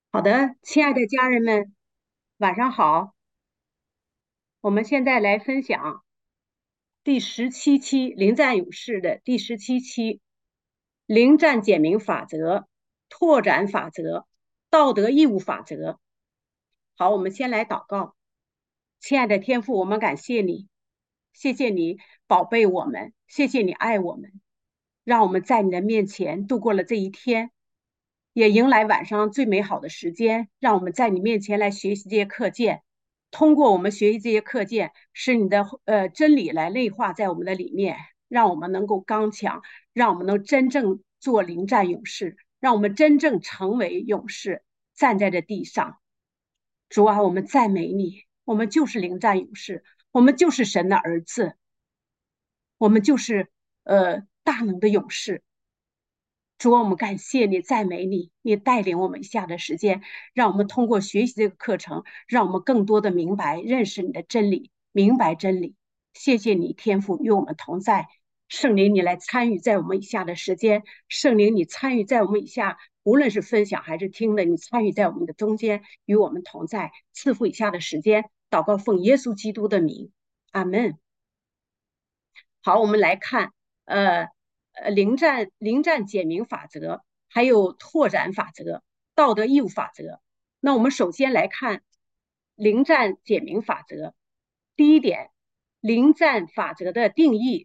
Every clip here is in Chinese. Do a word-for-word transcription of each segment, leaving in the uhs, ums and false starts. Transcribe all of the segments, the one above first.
好的，亲爱的家人们，晚上好。我们现在来分享第十七期临战勇士的第十七期临战简明法则、拓展法则、道德义务法则。好，我们先来祷告。亲爱的天父，我们感谢你，谢谢你宝贝我们，谢谢你爱我们，让我们在你的面前度过了这一天，也迎来晚上最美好的时间。让我们在你面前来学习这些课件，通过我们学习这些课件，使你的呃真理来内化在我们的里面，让我们能够刚强，让我们能真正做临战勇士，让我们真正成为勇士，站在这地上。主啊，我们赞美你，我们就是临战勇士，我们就是神的儿子，我们就是呃大能的勇士。主啊，我们感谢你，赞美你，你带领我们以下的时间，让我们通过学习这个课程，让我们更多的明白、认识你的真理，明白真理。谢谢你，天父与我们同在，圣灵你来参与在我们以下的时间，圣灵你参与在我们以下，无论是分享还是听的，你参与在我们的中间，与我们同在，赐福以下的时间。祷告奉耶稣基督的名，阿门。好，我们来看，呃呃，临战临战简明法则，还有拓展法则、道德义务法则。那我们首先来看临战简明法则。第一点，临战法则的定义。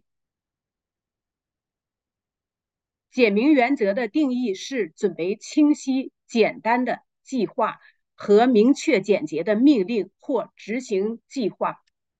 简明原则的定义是准备清晰、简单的计划和明确简洁的命令或执行计划。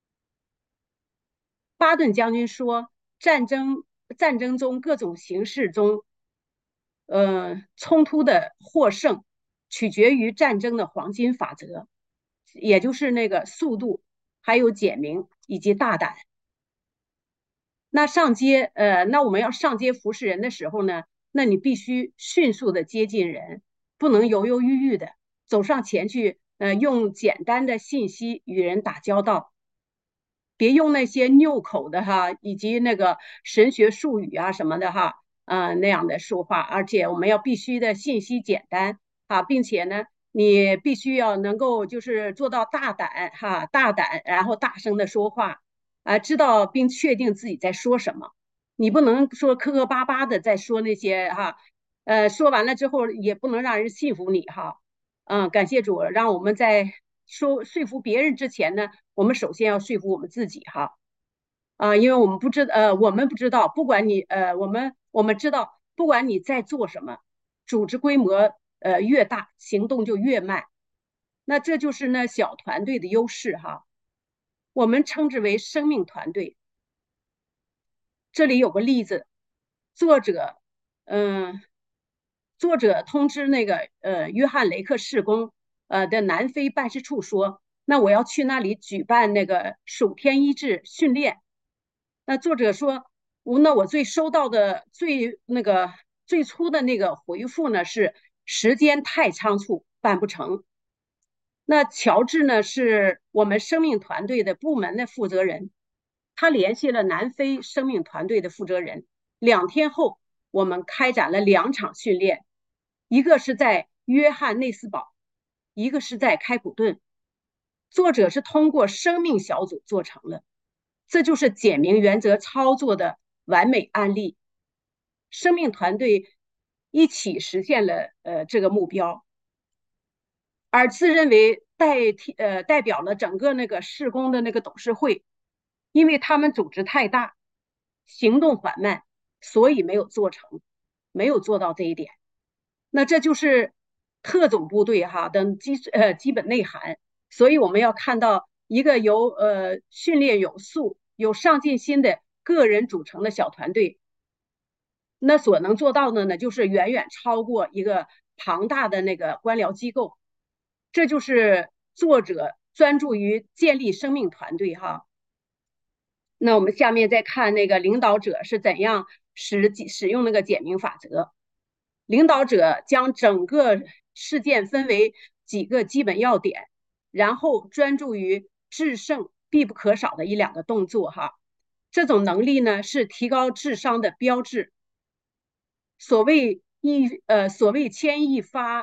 巴顿将军说，战争战争中各种形式中，呃，冲突的获胜取决于战争的黄金法则，也就是那个速度，还有简明以及大胆。那上街，呃，那我们要上街服侍人的时候呢，那你必须迅速的接近人，不能犹犹豫豫的走上前去，呃，用简单的信息与人打交道。别用那些拗口的哈，以及那个神学术语啊什么的哈，呃那样的说话，而且我们要必须的信息简单啊，并且呢，你必须要能够就是做到大胆哈，大胆，然后大声的说话啊，知道并确定自己在说什么，你不能说磕磕巴巴的在说那些哈，呃，说完了之后也不能让人信服你哈，嗯，感谢主，让我们在说说服别人之前呢。我们首先要说服我们自己哈啊、呃因为我们不知呃我们不知道，不管你呃我们我们知道，不管你在做什么，组织规模呃越大，行动就越慢。那这就是呢小团队的优势哈，我们称之为生命团队。这里有个例子，作者嗯，作者通知那个呃约翰雷克士工呃的南非办事处说，那我要去那里举办那个守天医治训练。那作者说，我那我最收到的最那个最初的那个回复呢是时间太仓促，办不成。那乔治呢是我们生命团队的部门的负责人，他联系了南非生命团队的负责人。两天后，我们开展了两场训练，一个是在约翰内斯堡，一个是在开普敦。作者是通过生命小组做成了，这就是简明原则操作的完美案例。生命团队一起实现了呃这个目标，而自认为代替呃代表了整个那个施工的那个董事会，因为他们组织太大，行动缓慢，所以没有做成，没有做到这一点。那这就是特种部队哈的基呃基本内涵。所以我们要看到一个由呃训练有素、有上进心的个人组成的小团队，那所能做到的呢，就是远远超过一个庞大的那个官僚机构。这就是作者专注于建立生命团队哈。那我们下面再看那个领导者是怎样使使用那个简明法则。领导者将整个事件分为几个基本要点，然后专注于制胜必不可少的一两个动作哈。这种能力呢是提高智商的标志。所谓一呃，所谓牵一发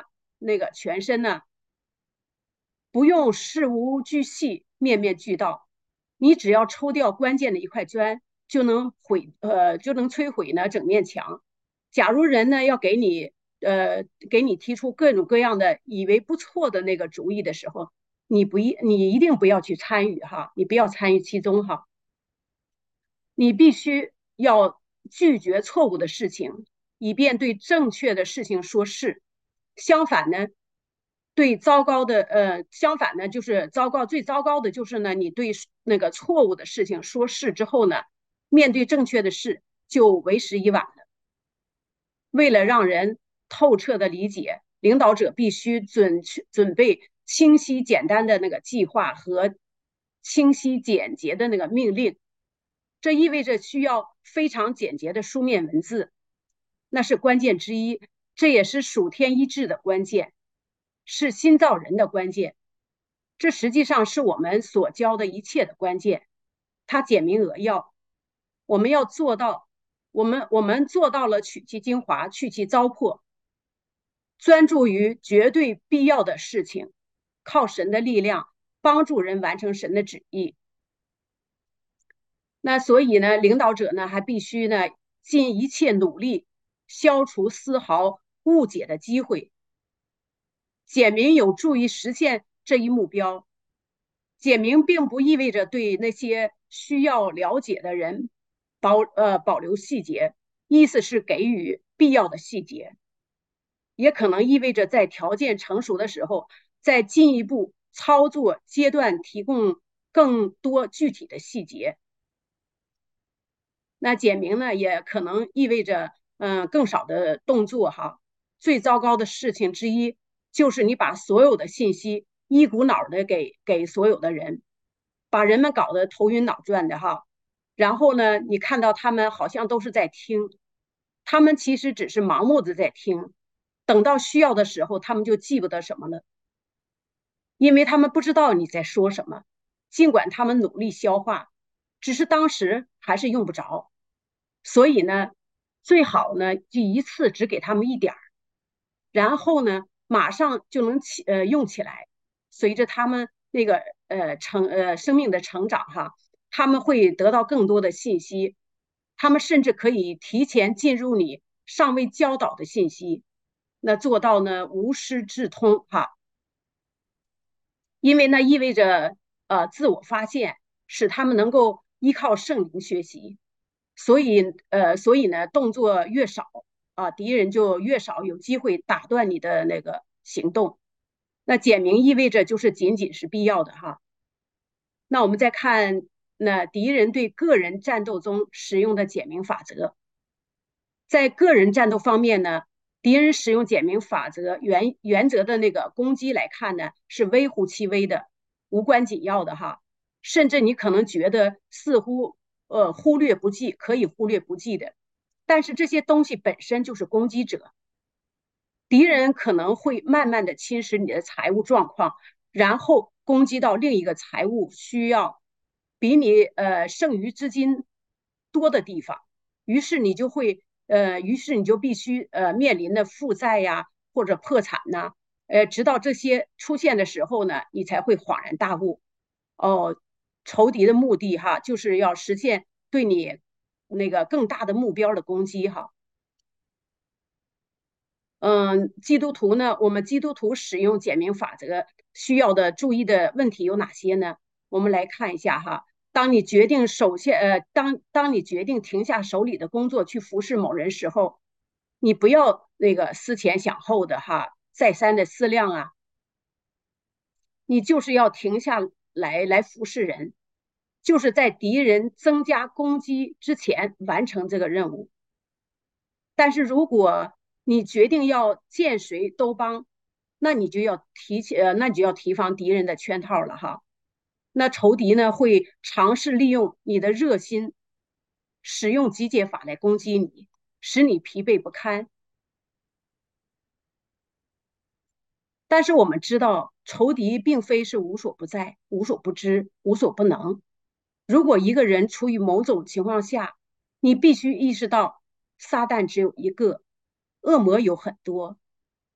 那个全身呢，不用事无巨细，面面俱到，你只要抽掉关键的一块砖，就能毁呃就能摧毁呢整面墙。假如人呢要给你呃给你提出各种各样的以为不错的那个主意的时候，你不一你一定不要去参与哈，你不要参与其中哈，你必须要拒绝错误的事情，以便对正确的事情说是。相反呢，对糟糕的呃，相反呢，就是糟糕，最糟糕的就是呢，你对那个错误的事情说是之后呢，面对正确的事就为时已晚了。为了让人透彻的理解，领导者必须准准备清晰简单的那个计划和清晰简洁的那个命令。这意味着需要非常简洁的书面文字，那是关键之一，这也是数天一致的关键，是新造人的关键。这实际上是我们所教的一切的关键，它简明扼要。我们要做到，我们我们做到了取其精华，去其糟粕，专注于绝对必要的事情，靠神的力量帮助人完成神的旨意。那所以呢，领导者呢还必须呢尽一切努力消除丝毫误解的机会。简明有助于实现这一目标。简明并不意味着对那些需要了解的人保呃保留细节，意思是给予必要的细节，也可能意味着在条件成熟的时候，在进一步操作阶段提供更多具体的细节。那简明呢，也可能意味着嗯、呃、更少的动作哈。最糟糕的事情之一就是你把所有的信息一股脑的给给所有的人，把人们搞得头晕脑转的哈。然后呢，你看到他们好像都是在听，他们其实只是盲目的在听，等到需要的时候，他们就记不得什么了，因为他们不知道你在说什么，尽管他们努力消化，只是当时还是用不着。所以呢，最好呢就一次只给他们一点儿，然后呢马上就能起呃用起来。随着他们那个呃成呃生命的成长哈，他们会得到更多的信息，他们甚至可以提前进入你尚未教导的信息，那做到呢无师自通哈。因为那意味着呃自我发现，使他们能够依靠圣灵学习。所以呃，所以呢，动作越少啊，敌人就越少有机会打断你的那个行动。那简明意味着就是仅仅是必要的哈。那我们再看那敌人对个人战斗中使用的简明法则。在个人战斗方面呢，敌人使用简明法则原原则的那个攻击来看呢，是微乎其微的，无关紧要的哈。甚至你可能觉得似乎呃忽略不计，可以忽略不计的。但是这些东西本身就是攻击者，敌人可能会慢慢的侵蚀你的财务状况，然后攻击到另一个财务需要比你呃剩余资金多的地方，于是你就会呃，于是你就必须呃面临的负债呀或者破产呐，呃，直到这些出现的时候呢，你才会恍然大悟，哦，仇敌的目的哈，就是要实现对你那个更大的目标的攻击哈。嗯，基督徒呢，我们基督徒使用简明法则需要的注意的问题有哪些呢？我们来看一下哈。当你决定首先呃，当当你决定停下手里的工作去服侍某人时候，你不要那个思前想后的哈，再三的思量啊，你就是要停下来来服侍人，就是在敌人增加攻击之前完成这个任务。但是如果你决定要见谁都帮，那你就要提起呃，那你就要提防敌人的圈套了哈。那仇敌呢会尝试利用你的热心，使用集结法来攻击你，使你疲惫不堪。但是我们知道，仇敌并非是无所不在、无所不知、无所不能。如果一个人处于某种情况下，你必须意识到，撒旦只有一个，恶魔有很多。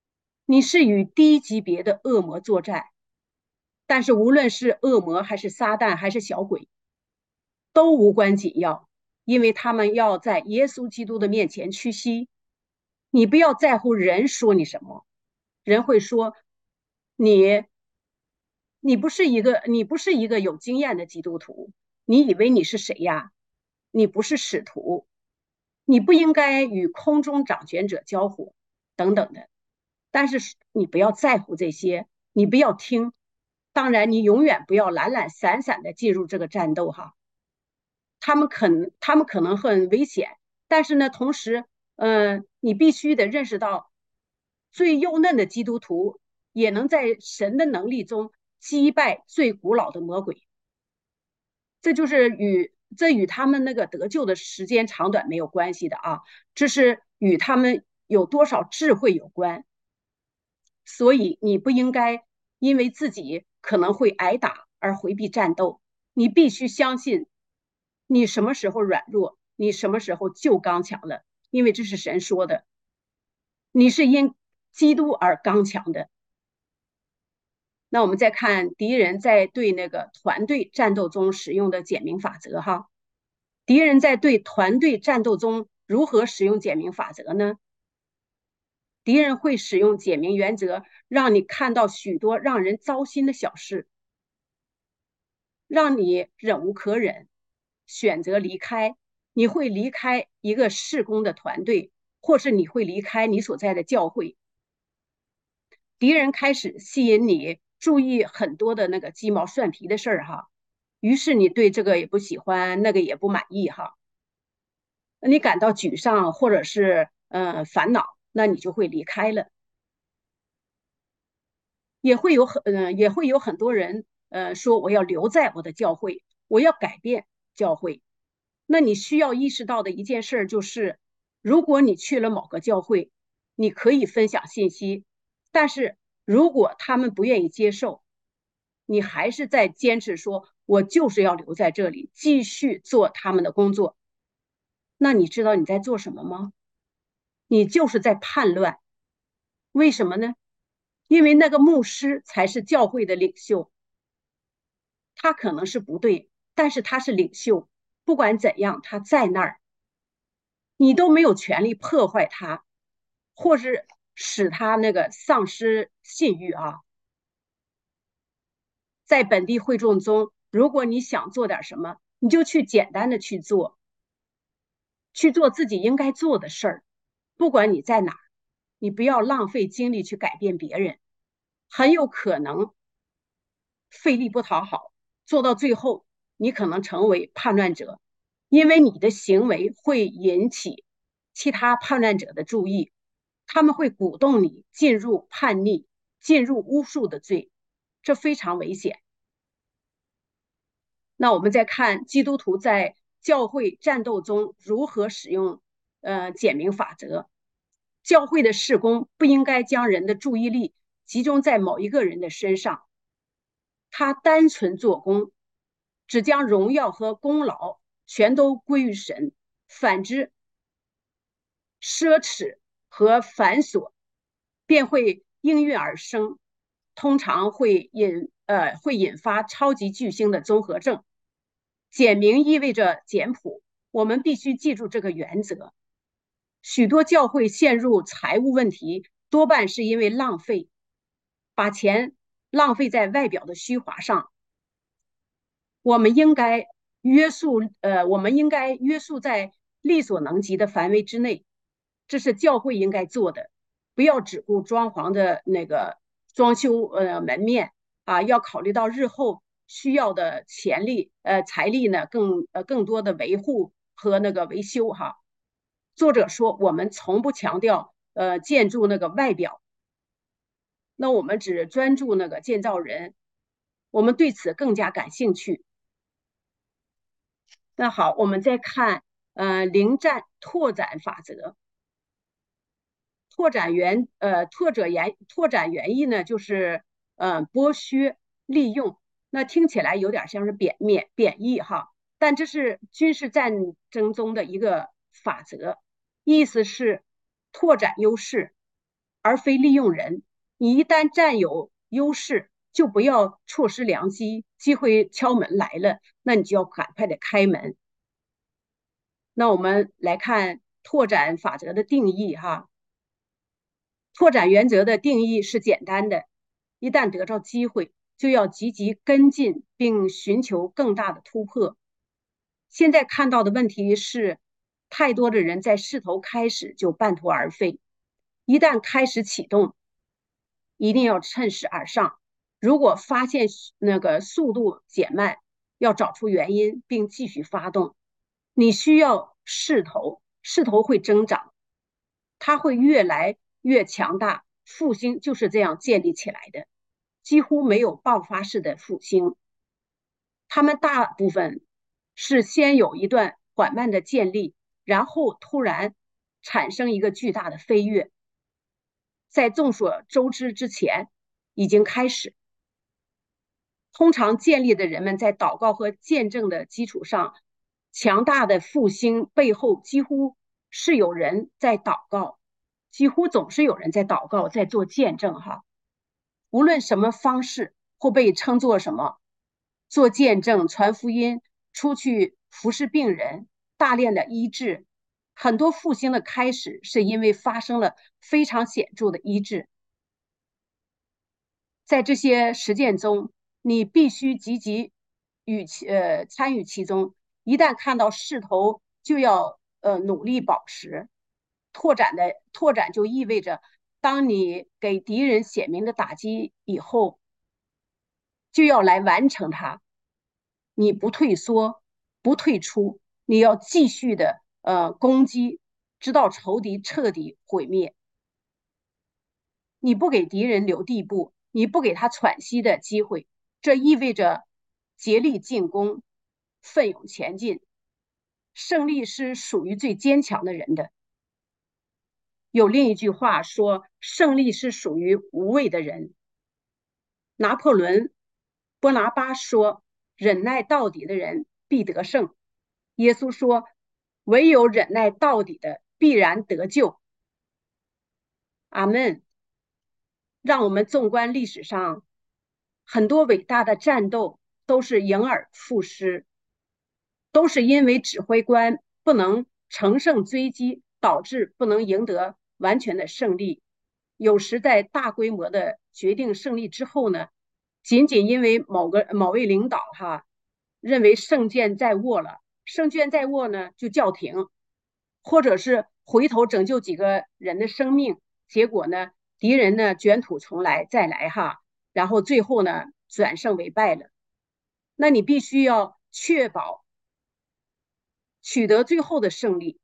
你是与低级别的恶魔作战，但是无论是恶魔还是撒旦还是小鬼，都无关紧要，因为他们要在耶稣基督的面前屈膝。你不要在乎人说你什么，人会说你你不是一个你不是一个有经验的基督徒，你以为你是谁呀？你不是使徒，你不应该与空中掌权者交火，等等的。但是你不要在乎这些，你不要听。当然，你永远不要懒懒散散的进入这个战斗哈。他们可能他们可能很危险，但是呢，同时，嗯、呃，你必须得认识到，最幼嫩的基督徒也能在神的能力中击败最古老的魔鬼。这就是与这与他们那个得救的时间长短没有关系的啊，这是与他们有多少智慧有关。所以你不应该因为自己可能会挨打而回避战斗，你必须相信，你什么时候软弱，你什么时候就刚强了，因为这是神说的，你是因基督而刚强的。那我们再看敌人在对那个团队战斗中使用的简明法则哈，敌人在对团队战斗中如何使用简明法则呢？敌人会使用简明原则，让你看到许多让人糟心的小事，让你忍无可忍，选择离开。你会离开一个事工的团队，或是你会离开你所在的教会。敌人开始吸引你注意很多的那个鸡毛蒜皮的事儿哈，于是你对这个也不喜欢，那个也不满意哈，你感到沮丧或者是呃烦恼，那你就会离开了。也会有很呃也会有很多人呃说我要留在我的教会，我要改变教会。那你需要意识到的一件事就是，如果你去了某个教会，你可以分享信息，但是如果他们不愿意接受，你还是在坚持说，我就是要留在这里，继续做他们的工作。那你知道你在做什么吗？你就是在叛乱。为什么呢？因为那个牧师才是教会的领袖，他可能是不对，但是他是领袖，不管怎样，他在那儿，你都没有权利破坏他，或是使他那个丧失信誉啊。在本地会众中，如果你想做点什么，你就去简单的去做，去做自己应该做的事儿，不管你在哪儿，你不要浪费精力去改变别人，很有可能费力不讨好，做到最后，你可能成为叛乱者，因为你的行为会引起其他叛乱者的注意，他们会鼓动你进入叛逆、进入巫术的罪，这非常危险。那我们再看基督徒在教会战斗中如何使用呃简明法则。教会的事工不应该将人的注意力集中在某一个人的身上，他单纯做工，只将荣耀和功劳全都归于神。反之，奢侈和繁琐便会应运而生，通常会引呃会引发超级巨星的综合症。简明意味着简朴，我们必须记住这个原则。许多教会陷入财务问题，多半是因为浪费，把钱浪费在外表的虚华上。我们应该约束，呃，我们应该约束在力所能及的范围之内，这是教会应该做的。不要只顾装潢的那个装修，呃，门面啊，要考虑到日后需要的钱力，呃，财力呢，更呃更多的维护和那个维修哈。作者说，我们从不强调呃建筑那个外表，那我们只专注那个建造人，我们对此更加感兴趣。那好，我们再看呃临战拓展法则。拓展原呃拓者原拓展原意呢，就是呃剥削利用，那听起来有点像是贬贬贬义哈，但这是军事战争中的一个法则，意思是拓展优势，而非利用人。 你一旦占有优势，就不要错失良机，机会敲门来了，那你就要赶快的开门。那我们来看拓展法则的定义哈。拓展原则的定义是简单的，一旦得到机会，就要积极跟进并寻求更大的突破。现在看到的问题是，太多的人在势头开始就半途而废，一旦开始启动，一定要趁势而上。如果发现那个速度减慢，要找出原因并继续发动。你需要势头，势头会增长，它会越来越强大。复兴就是这样建立起来的，几乎没有爆发式的复兴。他们大部分是先有一段缓慢的建立，然后突然产生一个巨大的飞跃，在众所周知之前已经开始。通常建立的人们在祷告和见证的基础上，强大的复兴背后几乎是有人在祷告，几乎总是有人在祷告，在做见证哈。无论什么方式或被称作什么，做见证、传福音、出去服侍病人、大量的医治，很多复兴的开始是因为发生了非常显著的医治。在这些实践中，你必须积极与其呃参与其中。一旦看到势头，就要呃努力保持。拓展的拓展就意味着，当你给敌人显明的打击以后，就要来完成它。你不退缩，不退出，你要继续的呃攻击，直到仇敌彻底毁灭。你不给敌人留地步，你不给他喘息的机会，这意味着竭力进攻，奋勇前进。胜利是属于最坚强的人的。有另一句话说，胜利是属于无畏的人。拿破仑·波拿巴说，忍耐到底的人必得胜。耶稣说，唯有忍耐到底的必然得救。阿门。让我们纵观历史上很多伟大的战斗都是迎而复失，都是因为指挥官不能乘胜追击，导致不能赢得完全的胜利。有时在大规模的决定胜利之后呢，仅仅因为某个某位领导哈认为胜券在握了，胜券在握呢就叫停，或者是回头拯救几个人的生命，结果呢敌人呢卷土重来再来哈，然后最后呢转胜为败了。那你必须要确保取得最后的胜利。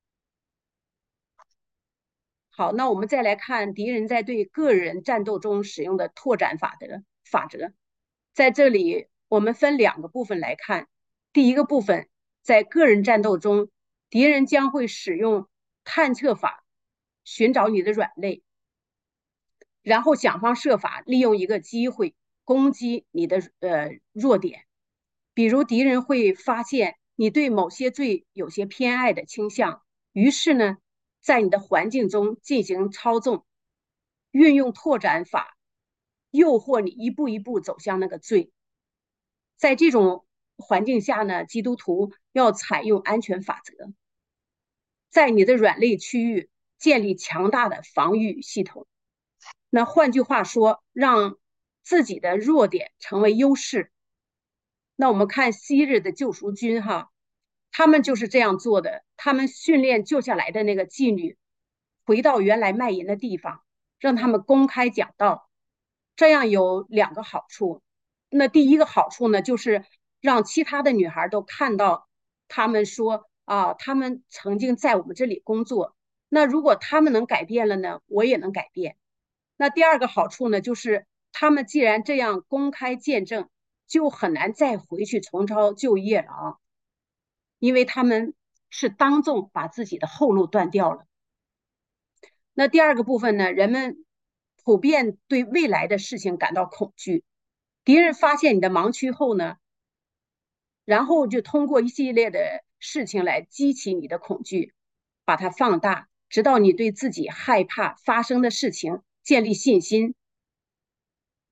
好，那我们再来看敌人在对个人战斗中使用的拓展法则法则。在这里我们分两个部分来看。第一个部分，在个人战斗中，敌人将会使用探测法寻找你的软肋，然后想方设法利用一个机会攻击你的呃弱点。比如敌人会发现你对某些罪有些偏爱的倾向，于是呢在你的环境中进行操纵，运用拓展法诱惑你一步一步走向那个罪。在这种环境下呢，基督徒要采用安全法则，在你的软肋区域建立强大的防御系统。那换句话说，让自己的弱点成为优势。那我们看昔日的救赎军哈，他们就是这样做的。他们训练救下来的那个妓女回到原来卖淫的地方，让他们公开讲道。这样有两个好处。那第一个好处呢，就是让其他的女孩都看到，他们说啊，他们曾经在我们这里工作。那如果他们能改变了呢，我也能改变。那第二个好处呢，就是他们既然这样公开见证，就很难再回去重操旧业了啊，因为他们是当众把自己的后路断掉了。那第二个部分呢，人们普遍对未来的事情感到恐惧。敌人发现你的盲区后呢，然后就通过一系列的事情来激起你的恐惧，把它放大，直到你对自己害怕发生的事情建立信心，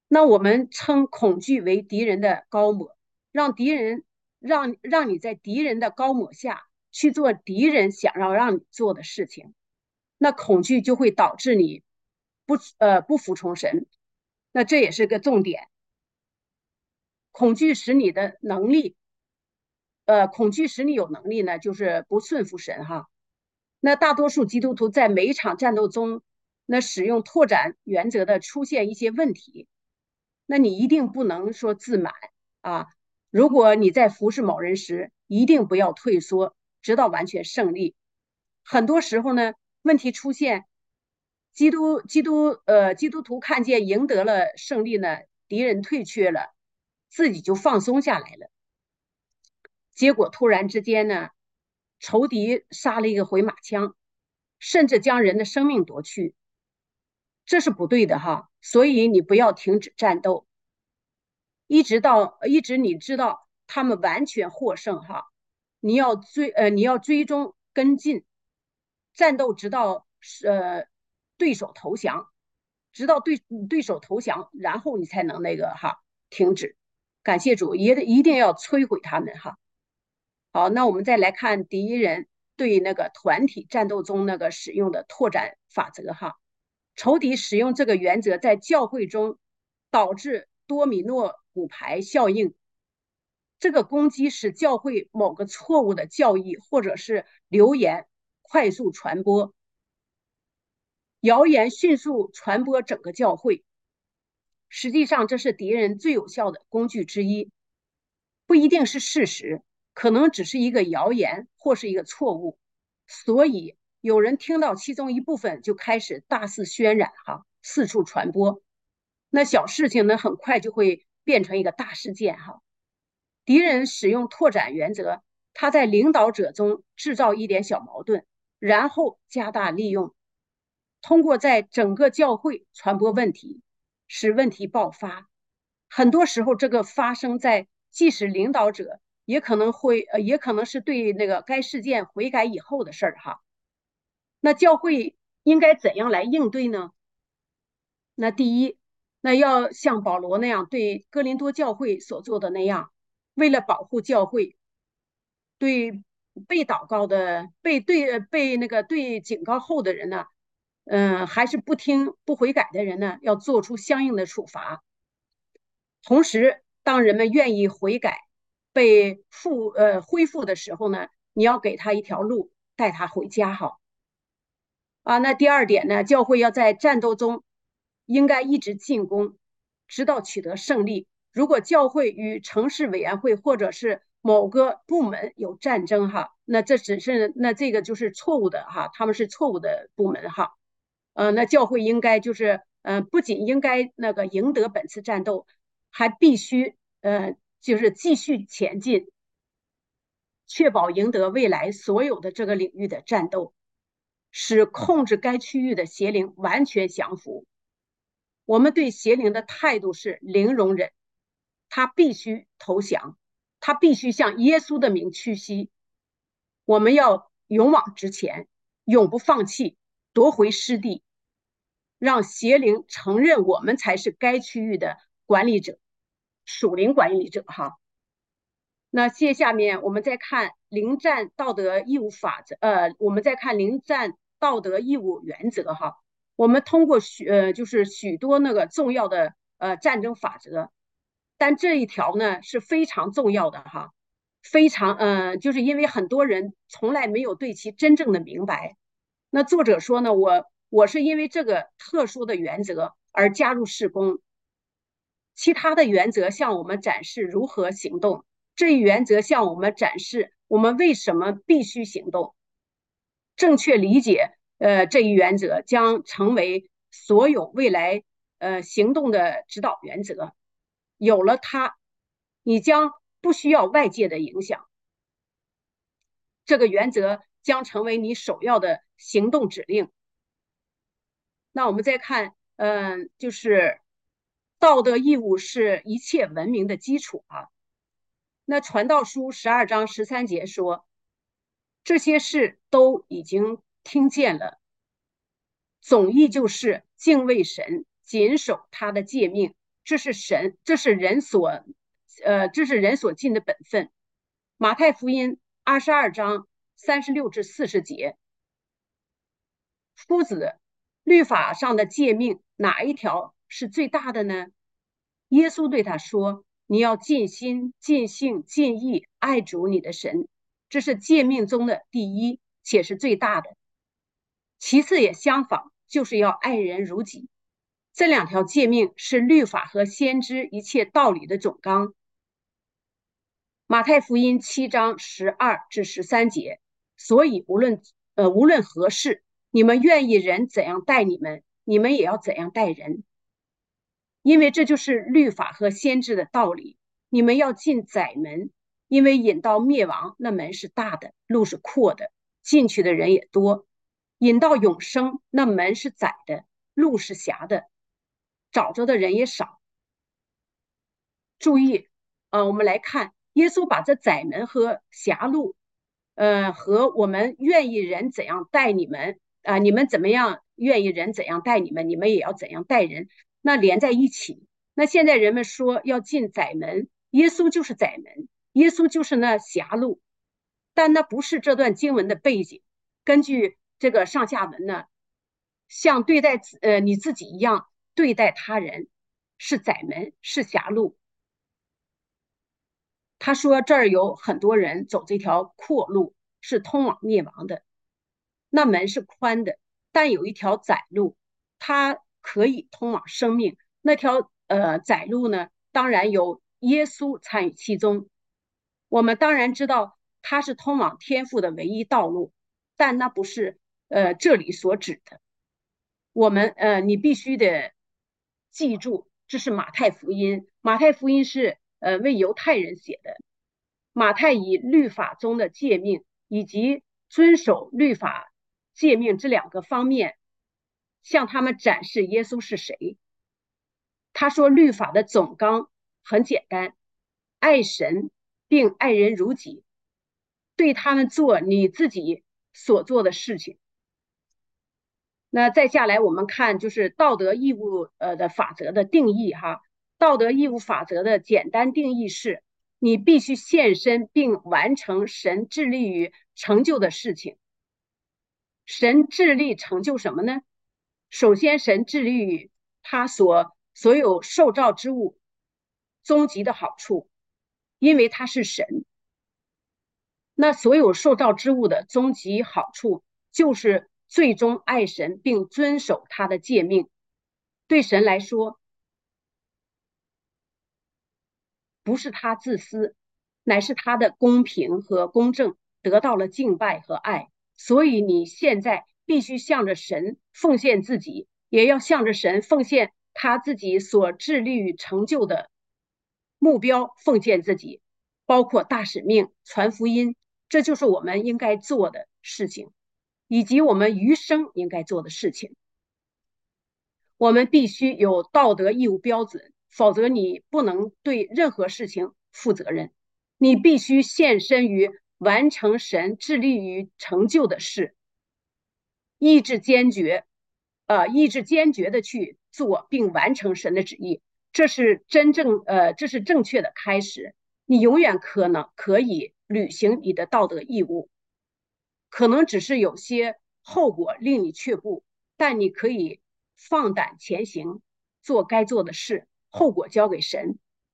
那我们称恐惧为敌人的高抹，让敌人让让你在敌人的高抹下去做敌人想要让你做的事情，那恐惧就会导致你不呃不服从神，那这也是个重点。恐惧使你的能力，呃，恐惧使你有能力呢，就是不顺服神哈。那大多数基督徒在每一场战斗中，那使用拓展原则的出现一些问题，那你一定不能说自满啊。如果你在服侍某人时，一定不要退缩，直到完全胜利。很多时候呢，问题出现，基督基督呃基督徒看见赢得了胜利呢，敌人退却了，自己就放松下来了。结果突然之间呢，仇敌杀了一个回马枪，甚至将人的生命夺去，这是不对的哈。所以你不要停止战斗，一直到一直你知道他们完全获胜哈。你要追呃你要追踪跟进战斗，直到呃对手投降，直到对对手投降，然后你才能那个哈停止。感谢主，也一定要摧毁他们哈。好，那我们再来看敌人对那个团体战斗中那个使用的拓展法则哈。仇敌使用这个原则在教会中导致多米诺骨牌效应。这个攻击使教会某个错误的教义或者是流言快速传播，谣言迅速传播整个教会。实际上，这是敌人最有效的工具之一，不一定是事实，可能只是一个谣言或是一个错误。所以有人听到其中一部分就开始大肆渲染哈，四处传播。那小事情呢，很快就会变成一个大事件哈。敌人使用拓展原则，他在领导者中制造一点小矛盾，然后加大利用，通过在整个教会传播问题，使问题爆发。很多时候，这个发生在即使领导者也可能会呃，也可能是对那个该事件悔改以后的事儿哈。那教会应该怎样来应对呢？那第一，那要像保罗那样对哥林多教会所做的那样，为了保护教会，对被祷告的、被对被那个对警告后的人呢，嗯、呃，还是不听不悔改的人呢，要做出相应的处罚。同时，当人们愿意悔改、被复呃恢复的时候呢，你要给他一条路，带他回家哈。啊，那第二点呢，教会要在战斗中应该一直进攻，直到取得胜利。如果教会与城市委员会或者是某个部门有战争哈，那这只是那这个就是错误的哈，他们是错误的部门哈。呃，那教会应该就是呃，不仅应该那个赢得本次战斗，还必须呃就是继续前进，确保赢得未来所有的这个领域的战斗。使控制该区域的邪灵完全降服。我们对邪灵的态度是零容忍，他必须投降，他必须向耶稣的名屈膝。我们要勇往直前，永不放弃，夺回失地，让邪灵承认我们才是该区域的管理者，属灵管理者哈。那接下面我们再看临战道德义务法则，呃，我们再看临战道德义务原则哈。我们通过许呃就是许多那个重要的呃战争法则，但这一条呢是非常重要的哈，非常呃就是因为很多人从来没有对其真正的明白。那作者说呢，我我是因为这个特殊的原则而加入事工，其他的原则向我们展示如何行动。这一原则向我们展示我们为什么必须行动。正确理解呃这一原则将成为所有未来呃行动的指导原则。有了它，你将不需要外界的影响。这个原则将成为你首要的行动指令。那我们再看，嗯、呃，就是道德义务是一切文明的基础啊。那传道书十二章十三节说，这些事都已经听见了，总意就是敬畏神，谨守他的诫命， 这是神，这是人所，呃，这是人所尽的本分。马太福音二十二章三十六至四十节，夫子，律法上的诫命哪一条是最大的呢？耶稣对他说：“你要尽心、尽性、尽意爱主你的神，这是诫命中的第一，且是最大的。其次也相仿，就是要爱人如己。这两条诫命是律法和先知一切道理的总纲。”马太福音七章十二至十三节，所以无论呃无论何事，你们愿意人怎样待你们，你们也要怎样待人，因为这就是律法和先知的道理。你们要进窄门，因为引到灭亡那门是大的，路是阔的，进去的人也多；引到永生那门是窄的，路是狭的，找着的人也少。注意，呃，我们来看。耶稣把这窄门和狭路，呃，和我们愿意人怎样待你们啊、呃，你们怎么样愿意人怎样待你们，你们也要怎样待人，那连在一起。那现在人们说要进窄门，耶稣就是窄门，耶稣就是那狭路，但那不是这段经文的背景。根据这个上下文呢，像对待呃你自己一样对待他人，是窄门，是狭路。他说这儿有很多人走这条阔路，是通往灭亡的，那门是宽的，但有一条窄路，它可以通往生命。那条呃窄路呢，当然有耶稣参与其中。我们当然知道它是通往天父的唯一道路，但那不是呃这里所指的。我们呃你必须得记住，这是马太福音，马太福音是呃为犹太人写的。马太以律法中的诫命以及遵守律法诫命这两个方面向他们展示耶稣是谁。他说律法的总纲很简单，爱神并爱人如己，对他们做你自己所做的事情。那再下来我们看就是道德义务呃的法则的定义哈。道德义务法则的简单定义是，你必须献身并完成神致力于成就的事情。神致力成就什么呢？首先，神致力于他所所有受造之物终极的好处，因为他是神。那所有受造之物的终极好处就是最终爱神并遵守他的诫命。对神来说，不是他自私，乃是他的公平和公正得到了敬拜和爱。所以你现在必须向着神奉献自己，也要向着神奉献他自己所致力于成就的目标，奉献自己，包括大使命、传福音，这就是我们应该做的事情，以及我们余生应该做的事情。我们必须有道德义务标准，否则你不能对任何事情负责任。你必须献身于完成神致力于成就的事，意志坚决，呃，意志坚决的去做并完成神的旨意，这是真正呃，这是正确的开始。你永远可能可以履行你的道德义务，可能只是有些后果令你却步，但你可以放胆前行，做该做的事，后果交给神。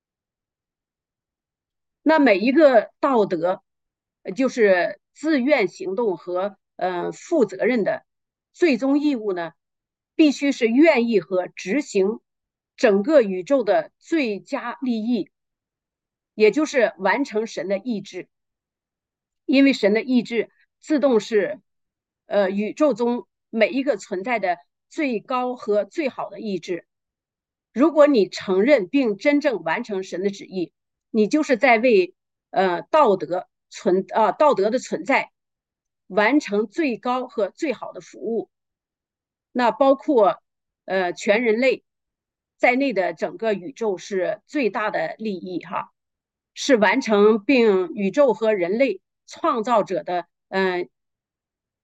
那每一个道德，就是自愿行动和呃负责任的最终义务呢，必须是愿意和执行整个宇宙的最佳利益，也就是完成神的意志。因为神的意志自动是呃宇宙中每一个存在的最高和最好的意志。如果你承认并真正完成神的旨意，你就是在为呃道德存啊、呃、道德的存在完成最高和最好的服务。那包括呃全人类在内的整个宇宙是最大的利益哈，是完成并宇宙和人类创造者的嗯、呃、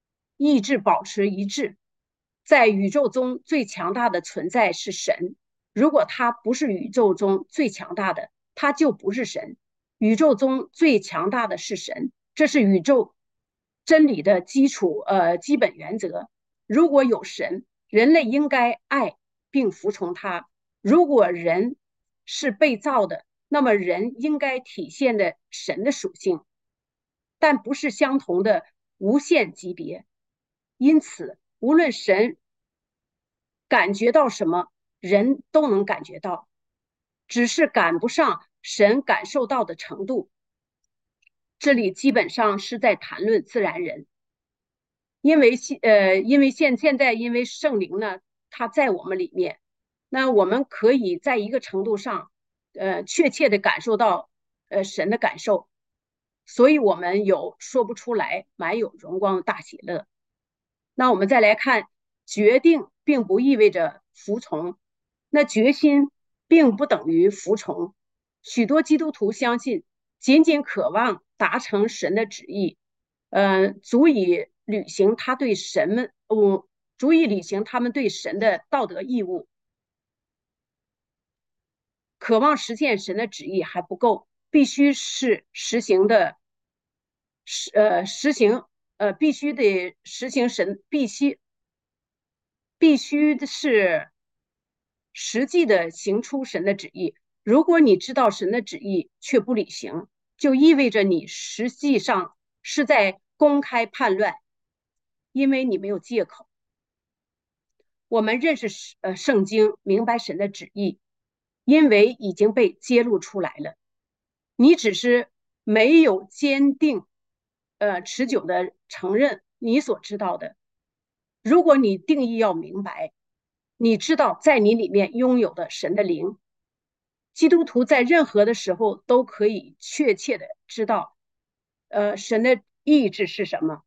意志保持一致。在宇宙中最强大的存在是神， 如果他不是宇宙中最强大的，他就不是神。宇宙中最强大的是神，这是宇宙真理的基础呃基本原则。如果有神，人类应该爱并服从他。如果人是被造的，那么人应该体现的神的属性，但不是相同的无限级别。因此，无论神感觉到什么，人都能感觉到，只是赶不上神感受到的程度。这里基本上是在谈论自然人，因为呃，因为现现在因为圣灵呢，它在我们里面，那我们可以在一个程度上，呃，确切的感受到呃神的感受，所以我们有说不出来，满有荣光的大喜乐。那我们再来看，决定并不意味着服从，那决心并不等于服从。许多基督徒相信，仅仅渴望达成神的旨意，呃，足以履行他对神们，哦，足以履行他们对神的道德义务。渴望实现神的旨意还不够，必须是实行的，实呃实行呃必须得实行神必须必须的是实际的行出神的旨意。如果你知道神的旨意却不履行，就意味着你实际上是在公开叛乱，因为你没有借口。我们认识呃圣经，明白神的旨意，因为已经被揭露出来了。你只是没有坚定、呃持久的承认你所知道的。如果你定义要明白，你知道在你里面拥有的神的灵，基督徒在任何的时候都可以确切的知道，呃，神的意志是什么。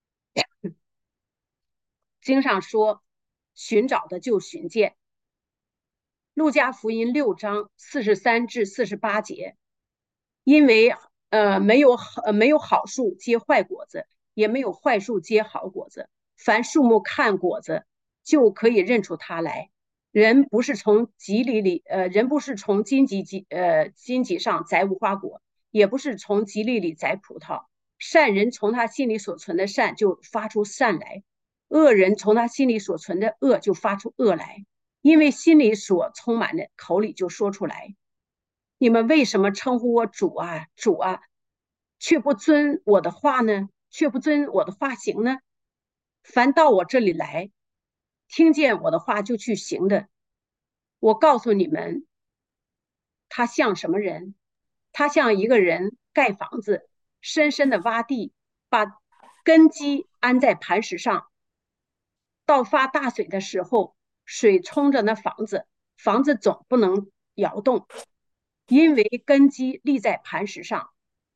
经上说，寻找的就寻见。路加福音六章四十三至四十八节，因为呃没有呃没有好树结坏果子，也没有坏树结好果子。凡树木看果子，就可以认出它来。人不是从棘里里呃人不是从荆棘棘呃荆棘上摘无花果，也不是从棘里里摘葡萄。善人从他心里所存的善就发出善来，恶人从他心里所存的恶就发出恶来。因为心里所充满的，口里就说出来。你们为什么称呼我主啊主啊，却不遵我的话呢？却不遵我的话行呢？凡到我这里来，听见我的话就去行的，我告诉你们，他像什么人？他像一个人盖房子，深深的挖地，把根基安在磐石上。到发大水的时候，水冲着那房子，房子总不能摇动，因为根基立在磐石上。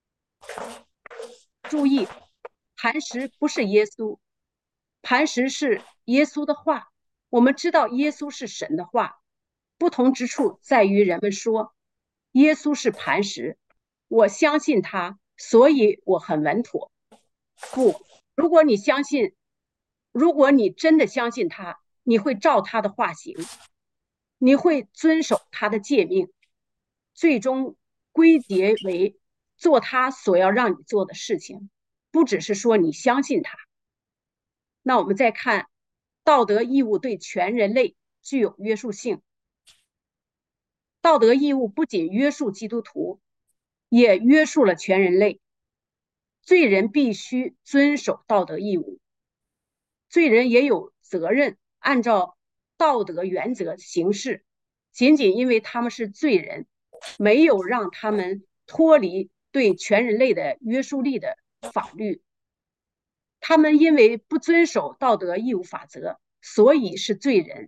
注意，磐石不是耶稣，磐石是耶稣的话。我们知道耶稣是神的话，不同之处在于人们说耶稣是磐石，我相信他，所以我很稳妥。不，如果你相信，如果你真的相信他，你会照他的话行，你会遵守他的诫命，最终归结为做他所要让你做的事情，不只是说你相信他。那我们再看，道德义务对全人类具有约束性。道德义务不仅约束基督徒，也约束了全人类。罪人必须遵守道德义务，罪人也有责任按照道德原则行事。仅仅因为他们是罪人，没有让他们脱离对全人类的约束力的法律。他们因为不遵守道德义务法则，所以是罪人。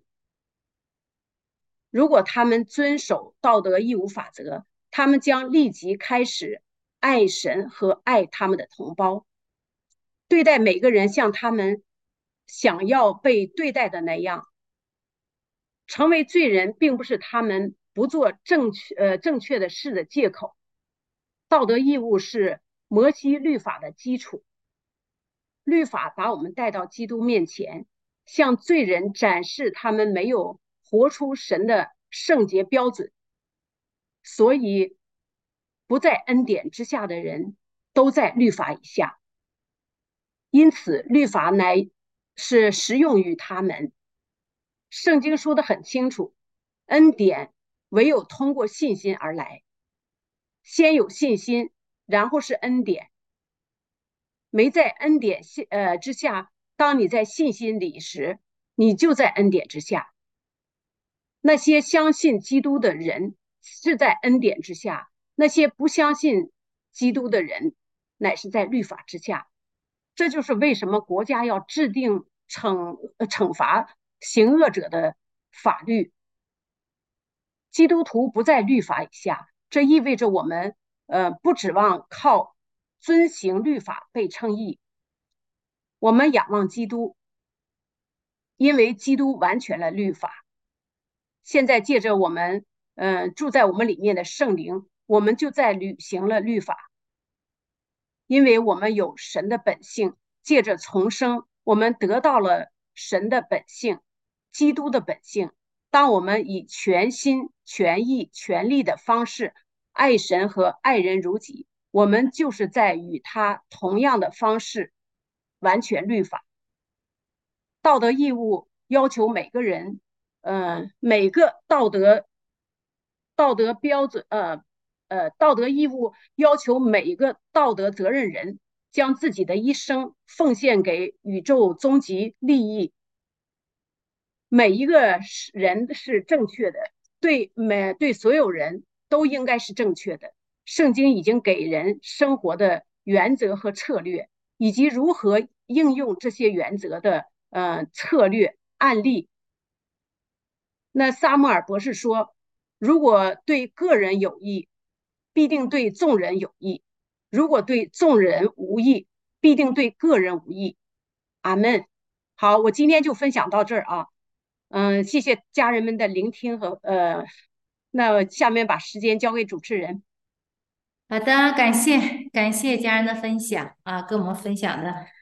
如果他们遵守道德义务法则，他们将立即开始爱神和爱他们的同胞，对待每个人像他们想要被对待的那样。成为罪人并不是他们不做正确呃正确的事的借口。道德义务是摩西律法的基础。律法把我们带到基督面前，向罪人展示他们没有活出神的圣洁标准，所以不在恩典之下的人都在律法以下，因此律法乃是适用于他们。圣经说得很清楚，恩典唯有通过信心而来，先有信心，然后是恩典。没在恩典呃之下，当你在信心里时，你就在恩典之下。那些相信基督的人是在恩典之下，那些不相信基督的人乃是在律法之下。这就是为什么国家要制定惩惩罚行恶者的法律。基督徒不在律法以下，这意味着我们呃不指望靠遵行律法被称义。我们仰望基督，因为基督完全了律法。现在借着我们嗯、呃、住在我们里面的圣灵，我们就在履行了律法。因为我们有神的本性，借着重生，我们得到了神的本性，基督的本性。当我们以全心全意全力的方式爱神和爱人如己，我们就是在与他同样的方式完全律法。道德义务要求每个人呃每个道德道德标准呃呃道德义务要求每一个道德责任人将自己的一生奉献给宇宙终极利益。每一个人是正确的，对每对所有人都应该是正确的。圣经已经给人生活的原则和策略，以及如何应用这些原则的呃策略案例。那萨穆尔博士说，如果对个人有益，必定对众人有益；如果对众人无益，必定对个人无益。阿门。好，我今天就分享到这儿啊。嗯，谢谢家人们的聆听和呃，那下面把时间交给主持人。 好的，感谢感谢家人的分享啊，跟我们分享的